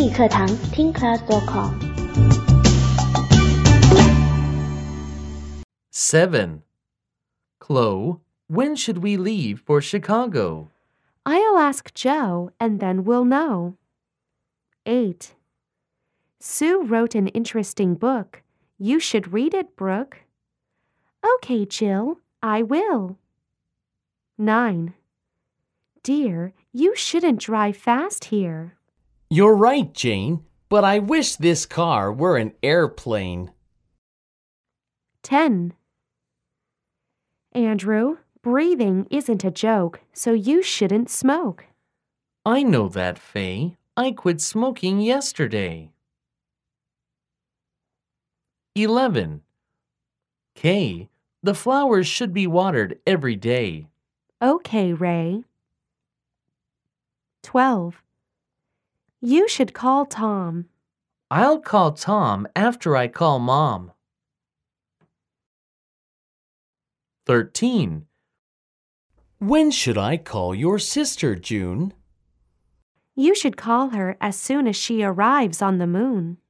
语课堂听 class.com。 7. Chloe, when should we leave for Chicago? I'll ask Joe and then we'll know. 8. Sue wrote an interesting book. You should read it, Brooke. Okay, Jill, I will. 9. Dear, you shouldn't drive fast here. You're right, Jane, but I wish this car were an airplane. 10. Andrew, breathing isn't a joke, so you shouldn't smoke. I know that, Faye. I quit smoking yesterday. 11. Kay, the flowers should be watered every day. Okay, Ray. 12. You should call Tom. I'll call Tom after I call Mom. 13. When should I call your sister, June? You should call her as soon as she arrives on the moon.